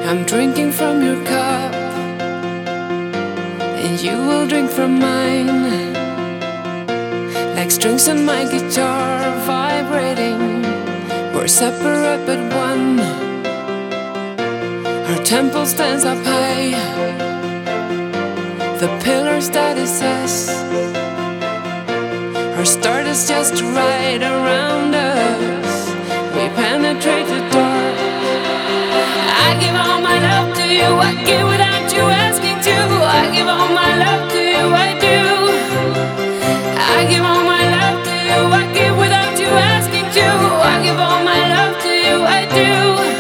I'm drinking from your cup, and you will drink from mine. Like strings on my guitar vibrating, we're separate but one. Our temple stands up high, the pillars that is us. Our start is just right around us. We penetrate the dark. I give all my love to you, I give without you asking to. I give all my love to you, I do. I give all my love to you, I give without you asking to. I give all my love to you, I do.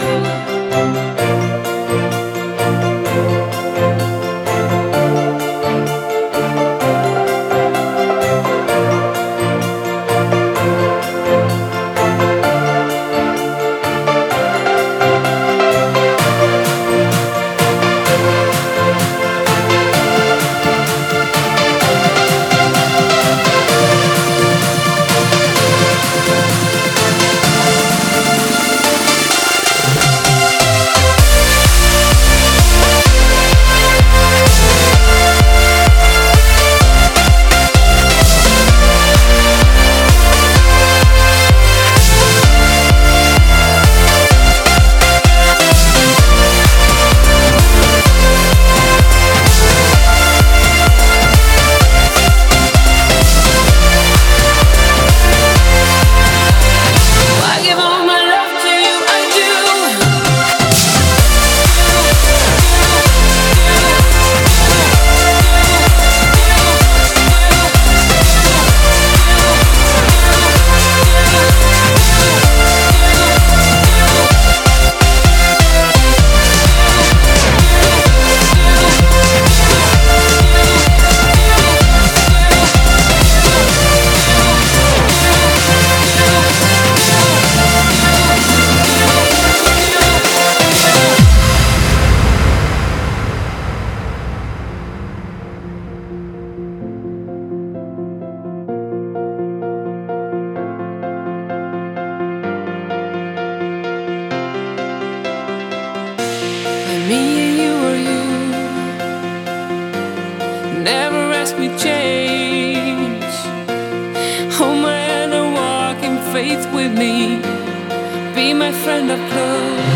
Me and you are you. Never ask me change. Hold my hand and walk in faith with me. Be my friend up close.